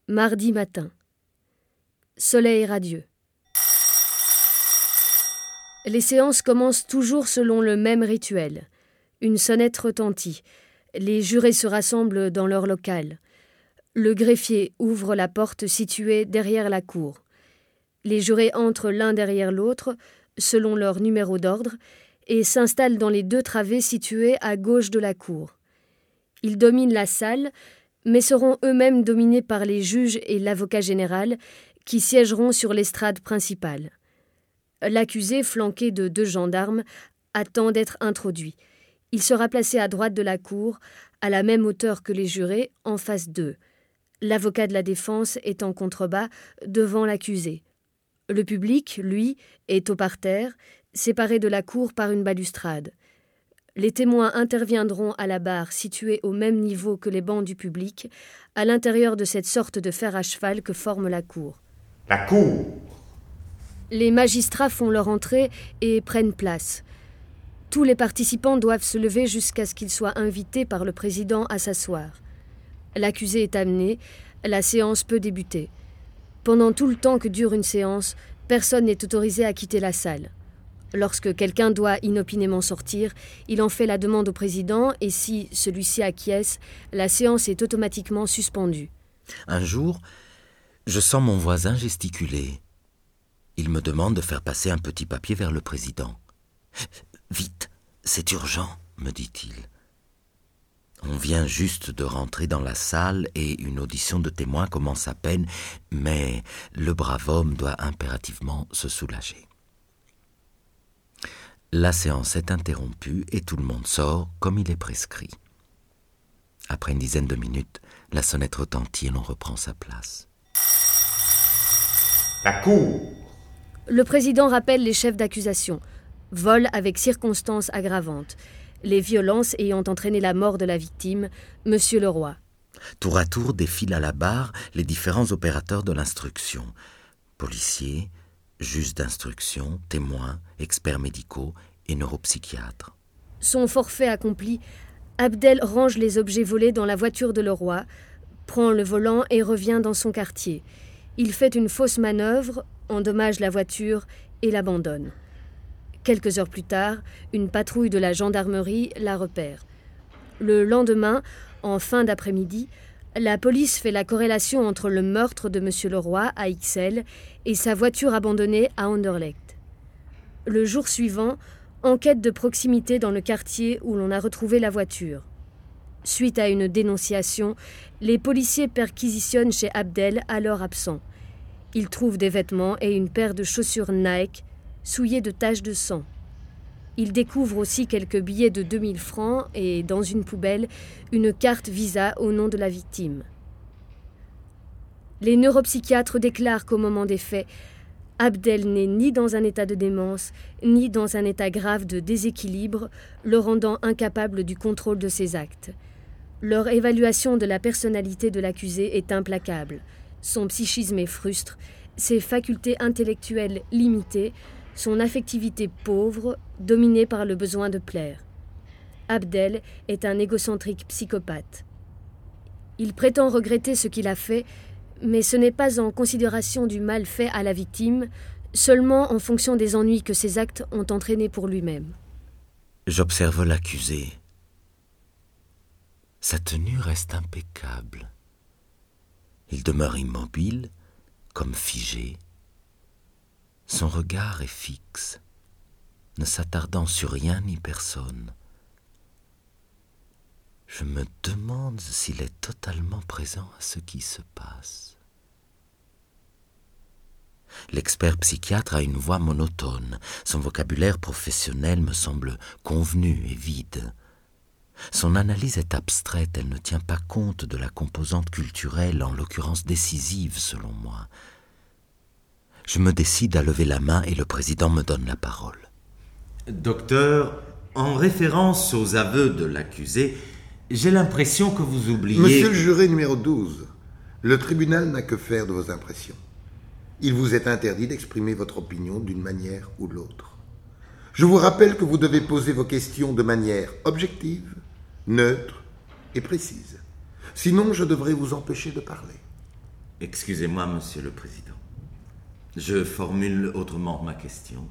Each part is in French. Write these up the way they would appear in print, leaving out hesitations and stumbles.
Mardi matin. Soleil radieux. Les séances commencent toujours selon le même rituel. Une sonnette retentit. Les jurés se rassemblent dans leur local. Le greffier ouvre la porte située derrière la cour. Les jurés entrent l'un derrière l'autre, selon leur numéro d'ordre, et s'installent dans les 2 travées situées à gauche de la cour. Ils dominent la salle, mais seront eux-mêmes dominés par les juges et l'avocat général, qui siégeront sur l'estrade principale. L'accusé, flanqué de 2 gendarmes, attend d'être introduit. Il sera placé à droite de la cour, à la même hauteur que les jurés, en face d'eux. L'avocat de la défense est en contrebas, devant l'accusé. Le public, lui, est au parterre, séparé de la cour par une balustrade. Les témoins interviendront à la barre située au même niveau que les bancs du public, à l'intérieur de cette sorte de fer à cheval que forme la cour. La cour! Les magistrats font leur entrée et prennent place. Tous les participants doivent se lever jusqu'à ce qu'ils soient invités par le président à s'asseoir. L'accusé est amené, la séance peut débuter. Pendant tout le temps que dure une séance, personne n'est autorisé à quitter la salle. Lorsque quelqu'un doit inopinément sortir, il en fait la demande au président et si celui-ci acquiesce, la séance est automatiquement suspendue. Un jour, je sens mon voisin gesticuler. Il me demande de faire passer un petit papier vers le président. « Vite, c'est urgent », me dit-il. On vient juste de rentrer dans la salle et une audition de témoin commence à peine, mais le brave homme doit impérativement se soulager. La séance est interrompue et tout le monde sort comme il est prescrit. Après une dizaine de minutes, la sonnette retentit et l'on reprend sa place. La cour! Le président rappelle les chefs d'accusation. Vol avec circonstances aggravantes. Les violences ayant entraîné la mort de la victime, Monsieur Leroy. Tour à tour défilent à la barre les différents opérateurs de l'instruction. Policiers, juges d'instruction, témoins, experts médicaux et neuropsychiatres. Son forfait accompli, Abdel range les objets volés dans la voiture de Leroy, prend le volant et revient dans son quartier. Il fait une fausse manœuvre, endommage la voiture et l'abandonne. Quelques heures plus tard, une patrouille de la gendarmerie la repère. Le lendemain, en fin d'après-midi, la police fait la corrélation entre le meurtre de M. Leroy à Ixelles et sa voiture abandonnée à Anderlecht. Le jour suivant, enquête de proximité dans le quartier où l'on a retrouvé la voiture. Suite à une dénonciation, les policiers perquisitionnent chez Abdel, alors absent. Ils trouvent des vêtements et une paire de chaussures Nike, souillées de taches de sang. Ils découvrent aussi quelques billets de 2000 francs et, dans une poubelle, une carte Visa au nom de la victime. Les neuropsychiatres déclarent qu'au moment des faits, Abdel n'est ni dans un état de démence, ni dans un état grave de déséquilibre, le rendant incapable du contrôle de ses actes. Leur évaluation de la personnalité de l'accusé est implacable. Son psychisme est frustre, ses facultés intellectuelles limitées, son affectivité pauvre, dominée par le besoin de plaire. Abdel est un égocentrique psychopathe. Il prétend regretter ce qu'il a fait, mais ce n'est pas en considération du mal fait à la victime, seulement en fonction des ennuis que ses actes ont entraînés pour lui-même. J'observe l'accusé. Sa tenue reste impeccable. Il demeure immobile, comme figé. Son regard est fixe, ne s'attardant sur rien ni personne. Je me demande s'il est totalement présent à ce qui se passe. L'expert psychiatre a une voix monotone. Son vocabulaire professionnel me semble convenu et vide. Son analyse est abstraite, elle ne tient pas compte de la composante culturelle, en l'occurrence décisive selon moi. Je me décide à lever la main et le président me donne la parole. Docteur, en référence aux aveux de l'accusé, j'ai l'impression que vous oubliez... Monsieur le juré numéro 12, le tribunal n'a que faire de vos impressions. Il vous est interdit d'exprimer votre opinion d'une manière ou l'autre. Je vous rappelle que vous devez poser vos questions de manière objective, neutre et précise. Sinon, je devrais vous empêcher de parler. Excusez-moi, Monsieur le Président. Je formule autrement ma question.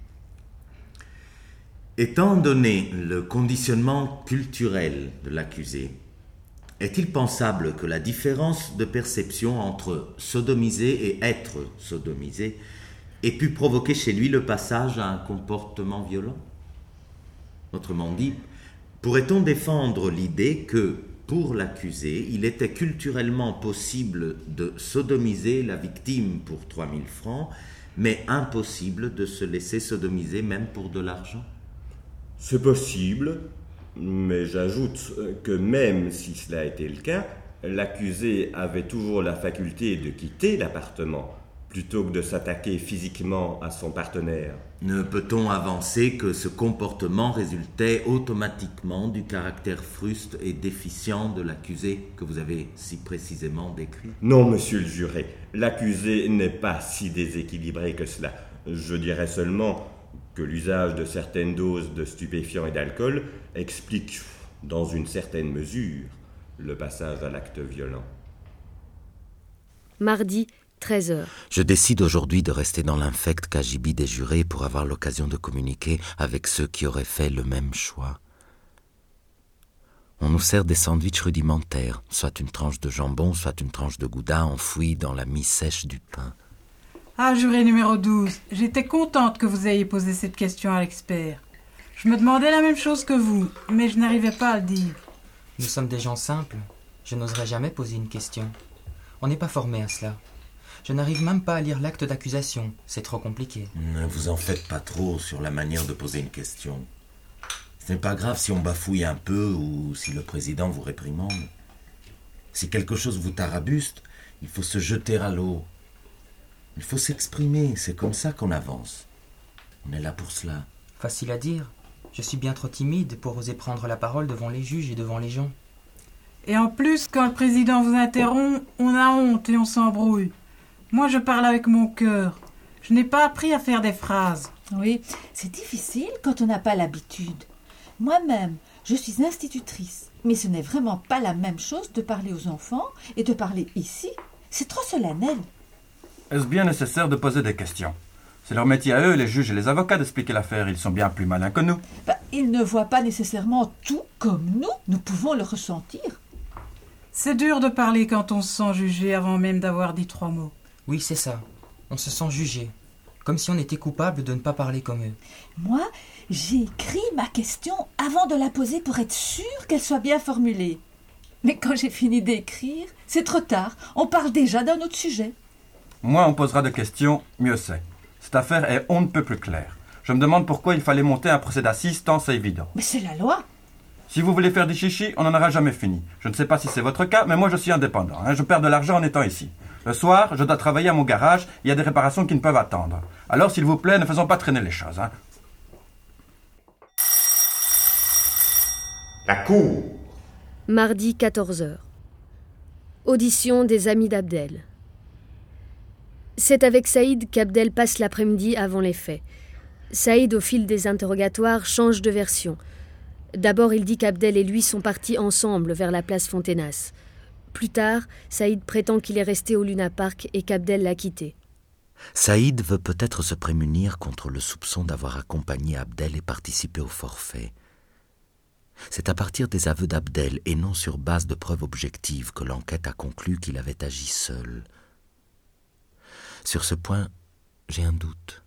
Étant donné le conditionnement culturel de l'accusé, est-il pensable que la différence de perception entre sodomiser et être sodomisé ait pu provoquer chez lui le passage à un comportement violent? Autrement dit, pourrait-on défendre l'idée que, pour l'accusé, il était culturellement possible de sodomiser la victime pour 3000 francs, mais impossible de se laisser sodomiser même pour de l'argent? C'est possible, mais j'ajoute que même si cela était le cas, l'accusé avait toujours la faculté de quitter l'appartement plutôt que de s'attaquer physiquement à son partenaire. Ne peut-on avancer que ce comportement résultait automatiquement du caractère fruste et déficient de l'accusé que vous avez si précisément décrit? Non, monsieur le juré, l'accusé n'est pas si déséquilibré que cela. Je dirais seulement que l'usage de certaines doses de stupéfiants et d'alcool explique, dans une certaine mesure, le passage à l'acte violent. Mardi, 13h. Je décide aujourd'hui de rester dans l'infect cagibi des jurés pour avoir l'occasion de communiquer avec ceux qui auraient fait le même choix. On nous sert des sandwichs rudimentaires, soit une tranche de jambon, soit une tranche de gouda enfouie dans la mie sèche du pain. Ah, juré numéro 12, j'étais contente que vous ayez posé cette question à l'expert. Je me demandais la même chose que vous, mais je n'arrivais pas à le dire. Nous sommes des gens simples. Je n'oserais jamais poser une question. On n'est pas formé à cela. Je n'arrive même pas à lire l'acte d'accusation. C'est trop compliqué. Ne vous en faites pas trop sur la manière de poser une question. Ce n'est pas grave si on bafouille un peu ou si le président vous réprimande. Si quelque chose vous tarabuste, il faut se jeter à l'eau. Il faut s'exprimer, c'est comme ça qu'on avance. On est là pour cela. Facile à dire. Je suis bien trop timide pour oser prendre la parole devant les juges et devant les gens. Et en plus, quand le président vous interrompt, on a honte et on s'embrouille. Moi, je parle avec mon cœur. Je n'ai pas appris à faire des phrases. Oui, c'est difficile quand on n'a pas l'habitude. Moi-même, je suis institutrice, mais ce n'est vraiment pas la même chose de parler aux enfants et de parler ici. C'est trop solennel. Est-ce bien nécessaire de poser des questions? C'est leur métier à eux, les juges et les avocats, d'expliquer l'affaire. Ils sont bien plus malins que nous. Ils ne voient pas nécessairement tout comme nous. Nous pouvons le ressentir. C'est dur de parler quand on se sent jugé avant même d'avoir dit 3 mots. Oui, c'est ça. On se sent jugé. Comme si on était coupable de ne pas parler comme eux. Moi, j'ai écrit ma question avant de la poser pour être sûre qu'elle soit bien formulée. Mais quand j'ai fini d'écrire, c'est trop tard. On parle déjà d'un autre sujet. Moins on posera de questions, mieux c'est. Cette affaire est on ne peut plus claire. Je me demande pourquoi il fallait monter un procès d'assises tant c'est évident. Mais c'est la loi. Si vous voulez faire des chichis, on n'en aura jamais fini. Je ne sais pas si c'est votre cas, mais moi je suis indépendant. Je perds de l'argent en étant ici. Le soir, je dois travailler à mon garage. Il y a des réparations qui ne peuvent attendre. Alors, s'il vous plaît, ne faisons pas traîner les choses. La cour. Mardi, 14h. Audition des amis d'Abdel. C'est avec Saïd qu'Abdel passe l'après-midi avant les faits. Saïd, au fil des interrogatoires, change de version. D'abord, il dit qu'Abdel et lui sont partis ensemble vers la place Fontenas. Plus tard, Saïd prétend qu'il est resté au Luna Park et qu'Abdel l'a quitté. Saïd veut peut-être se prémunir contre le soupçon d'avoir accompagné Abdel et participé au forfait. C'est à partir des aveux d'Abdel et non sur base de preuves objectives que l'enquête a conclu qu'il avait agi seul. Sur ce point, j'ai un doute.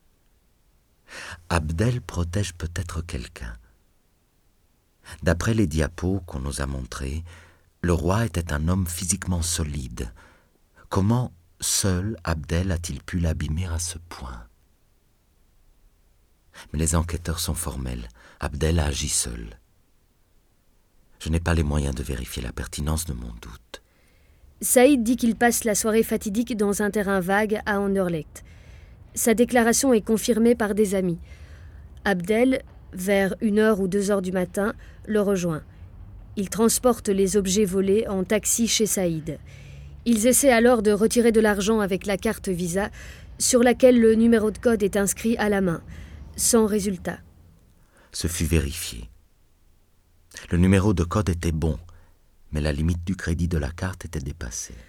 Abdel protège peut-être quelqu'un. D'après les diapos qu'on nous a montrés, le roi était un homme physiquement solide. Comment seul Abdel a-t-il pu l'abîmer à ce point? Mais les enquêteurs sont formels. Abdel a agi seul. Je n'ai pas les moyens de vérifier la pertinence de mon doute. Saïd dit qu'il passe la soirée fatidique dans un terrain vague à Anderlecht. Sa déclaration est confirmée par des amis. Abdel, vers 1h ou 2h du matin, le rejoint. Il transporte les objets volés en taxi chez Saïd. Ils essaient alors de retirer de l'argent avec la carte Visa, sur laquelle le numéro de code est inscrit à la main, sans résultat. Ce fut vérifié. Le numéro de code était bon, mais la limite du crédit de la carte était dépassée.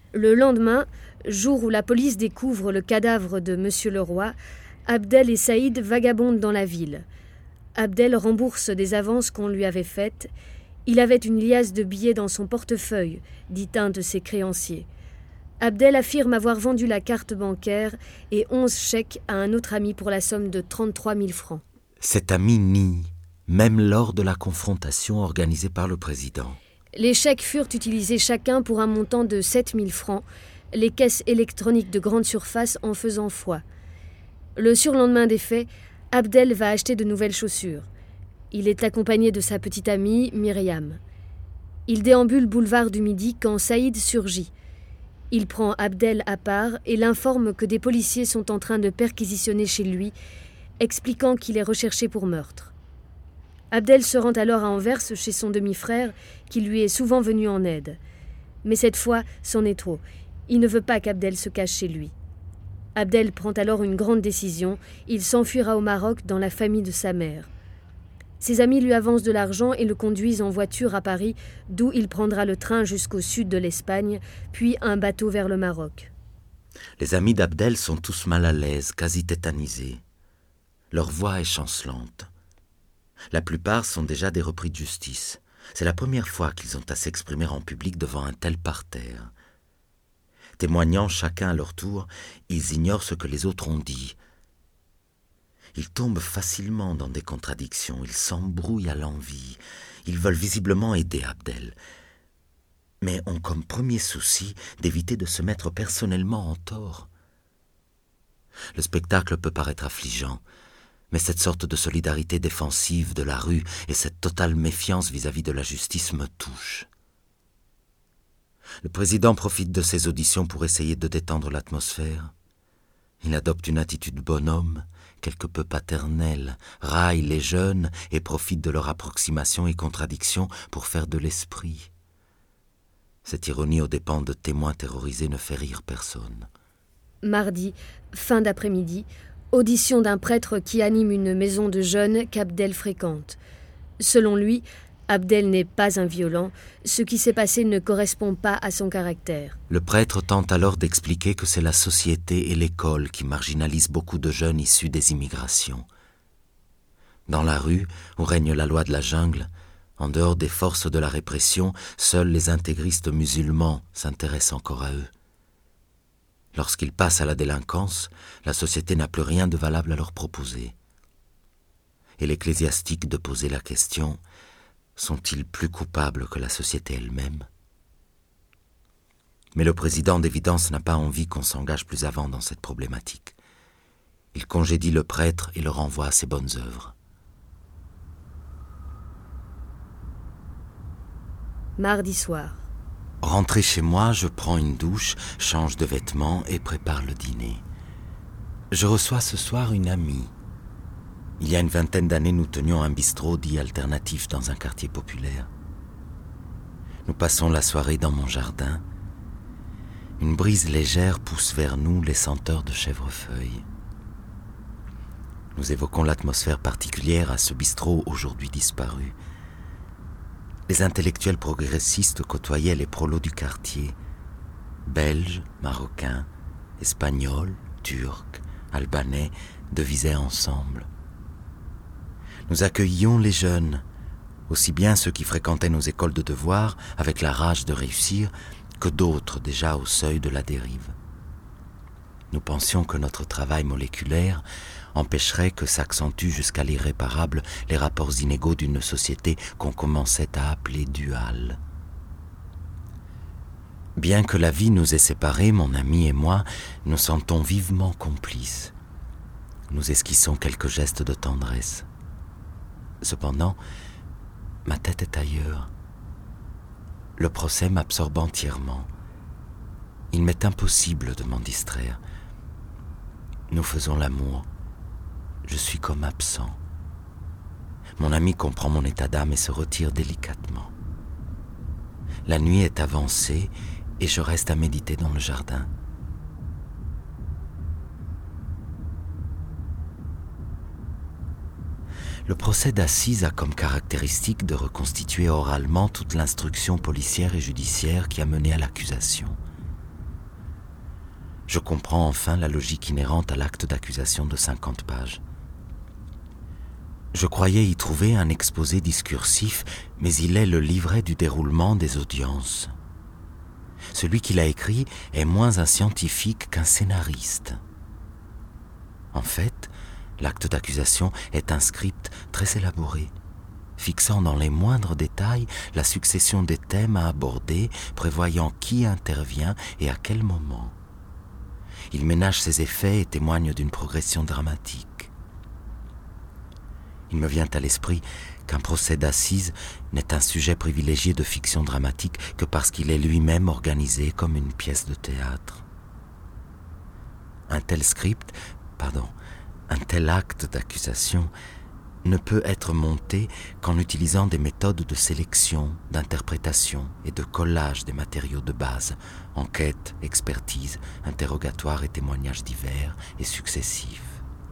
Le lendemain, jour où la police découvre le cadavre de Monsieur Leroy, Abdel et Saïd vagabondent dans la ville. Abdel rembourse des avances qu'on lui avait faites. Il avait une liasse de billets dans son portefeuille, dit un de ses créanciers. Abdel affirme avoir vendu la carte bancaire et 11 chèques à un autre ami pour la somme de 33 000 francs. Cet ami nie, même lors de la confrontation organisée par le président. Les chèques furent utilisés chacun pour un montant de 7 000 francs, les caisses électroniques de grande surface en faisant foi. Le surlendemain des faits, Abdel va acheter de nouvelles chaussures. Il est accompagné de sa petite amie, Myriam. Il déambule boulevard du Midi quand Saïd surgit. Il prend Abdel à part et l'informe que des policiers sont en train de perquisitionner chez lui, expliquant qu'il est recherché pour meurtre. Abdel se rend alors à Anvers chez son demi-frère, qui lui est souvent venu en aide. Mais cette fois, c'en est trop. Il ne veut pas qu'Abdel se cache chez lui. Abdel prend alors une grande décision. Il s'enfuira au Maroc dans la famille de sa mère. Ses amis lui avancent de l'argent et le conduisent en voiture à Paris, d'où il prendra le train jusqu'au sud de l'Espagne, puis un bateau vers le Maroc. Les amis d'Abdel sont tous mal à l'aise, quasi tétanisés. Leur voix est chancelante. La plupart sont déjà des repris de justice. C'est la première fois qu'ils ont à s'exprimer en public devant un tel parterre. Témoignant chacun à leur tour, ils ignorent ce que les autres ont dit. Ils tombent facilement dans des contradictions, ils s'embrouillent à l'envi. Ils veulent visiblement aider Abdel, mais ont comme premier souci d'éviter de se mettre personnellement en tort. Le spectacle peut paraître affligeant, mais cette sorte de solidarité défensive de la rue et cette totale méfiance vis-à-vis de la justice me touchent. Le président profite de ces auditions pour essayer de détendre l'atmosphère. Il adopte une attitude bonhomme, quelque peu paternelle, raille les jeunes et profite de leur approximation et contradiction pour faire de l'esprit. Cette ironie aux dépens de témoins terrorisés ne fait rire personne. Mardi, fin d'après-midi, audition d'un prêtre qui anime une maison de jeunes qu'Abdel fréquente. Selon lui, Abdel n'est pas un violent, ce qui s'est passé ne correspond pas à son caractère. Le prêtre tente alors d'expliquer que c'est la société et l'école qui marginalisent beaucoup de jeunes issus des immigrations. Dans la rue, où règne la loi de la jungle, en dehors des forces de la répression, seuls les intégristes musulmans s'intéressent encore à eux. Lorsqu'ils passent à la délinquance, la société n'a plus rien de valable à leur proposer. Et l'ecclésiastique de poser la question: sont-ils plus coupables que la société elle-même? Mais le président d'évidence n'a pas envie qu'on s'engage plus avant dans cette problématique. Il congédie le prêtre et le renvoie à ses bonnes œuvres. Mardi soir. Rentré chez moi, je prends une douche, change de vêtements et prépare le dîner. Je reçois ce soir une amie. Il y a une vingtaine d'années, nous tenions un bistrot dit alternatif dans un quartier populaire. Nous passons la soirée dans mon jardin. Une brise légère pousse vers nous les senteurs de chèvrefeuille. Nous évoquons l'atmosphère particulière à ce bistrot aujourd'hui disparu. Les intellectuels progressistes côtoyaient les prolos du quartier. Belges, Marocains, Espagnols, Turcs, Albanais devisaient ensemble. Nous accueillions les jeunes, aussi bien ceux qui fréquentaient nos écoles de devoirs avec la rage de réussir, que d'autres déjà au seuil de la dérive. Nous pensions que notre travail moléculaire empêcherait que s'accentuent jusqu'à l'irréparable les rapports inégaux d'une société qu'on commençait à appeler duale. Bien que la vie nous ait séparés, mon ami et moi, nous sentons vivement complices. Nous esquissons quelques gestes de tendresse. Cependant, ma tête est ailleurs. Le procès m'absorbe entièrement. Il m'est impossible de m'en distraire. Nous faisons l'amour. Je suis comme absent. Mon ami comprend mon état d'âme et se retire délicatement. La nuit est avancée et je reste à méditer dans le jardin. Le procès d'assises a comme caractéristique de reconstituer oralement toute l'instruction policière et judiciaire qui a mené à l'accusation. Je comprends enfin la logique inhérente à l'acte d'accusation de 50 pages. Je croyais y trouver un exposé discursif, mais il est le livret du déroulement des audiences. Celui qui l'a écrit est moins un scientifique qu'un scénariste. En fait, l'acte d'accusation est un script très élaboré, fixant dans les moindres détails la succession des thèmes à aborder, prévoyant qui intervient et à quel moment. Il ménage ses effets et témoigne d'une progression dramatique. Il me vient à l'esprit qu'un procès d'assises n'est un sujet privilégié de fiction dramatique que parce qu'il est lui-même organisé comme une pièce de théâtre. Un tel acte d'accusation ne peut être monté qu'en utilisant des méthodes de sélection, d'interprétation et de collage des matériaux de base, enquête, expertise, interrogatoire et témoignages divers et successifs.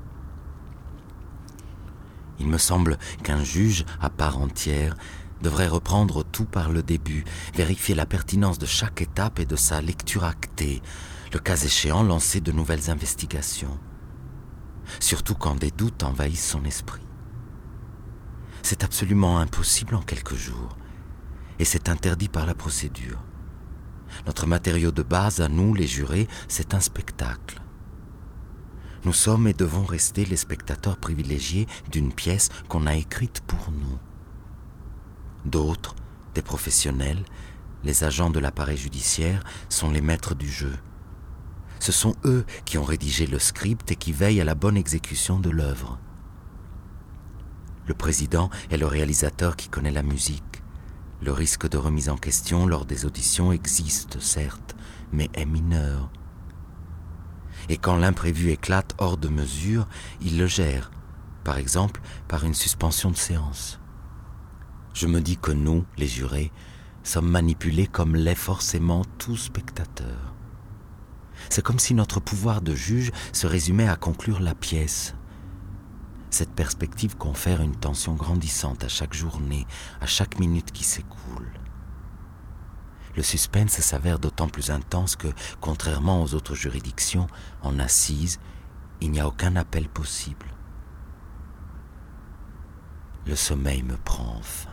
Il me semble qu'un juge, à part entière, devrait reprendre tout par le début, vérifier la pertinence de chaque étape et de sa lecture actée, le cas échéant lancer de nouvelles investigations. Surtout quand des doutes envahissent son esprit. C'est absolument impossible en quelques jours, et c'est interdit par la procédure. Notre matériau de base, à nous, les jurés, c'est un spectacle. Nous sommes et devons rester les spectateurs privilégiés d'une pièce qu'on a écrite pour nous. D'autres, des professionnels, les agents de l'appareil judiciaire, sont les maîtres du jeu. Ce sont eux qui ont rédigé le script et qui veillent à la bonne exécution de l'œuvre. Le président est le réalisateur qui connaît la musique. Le risque de remise en question lors des auditions existe, certes, mais est mineur. Et quand l'imprévu éclate hors de mesure, il le gère, par exemple par une suspension de séance. Je me dis que nous, les jurés, sommes manipulés comme l'est forcément tout spectateur. C'est comme si notre pouvoir de juge se résumait à conclure la pièce. Cette perspective confère une tension grandissante à chaque journée, à chaque minute qui s'écoule. Le suspense s'avère d'autant plus intense que, contrairement aux autres juridictions, en assises, il n'y a aucun appel possible. Le sommeil me prend enfin.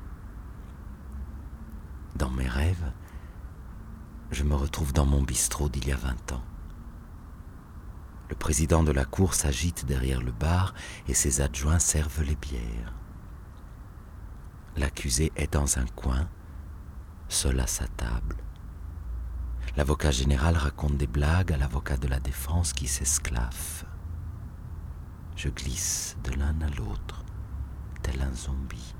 Dans mes rêves, je me retrouve dans mon bistrot d'il y a 20 ans. Le président de la cour s'agite derrière le bar et ses adjoints servent les bières. L'accusé est dans un coin, seul à sa table. L'avocat général raconte des blagues à l'avocat de la défense qui s'esclaffe. Je glisse de l'un à l'autre, tel un zombie.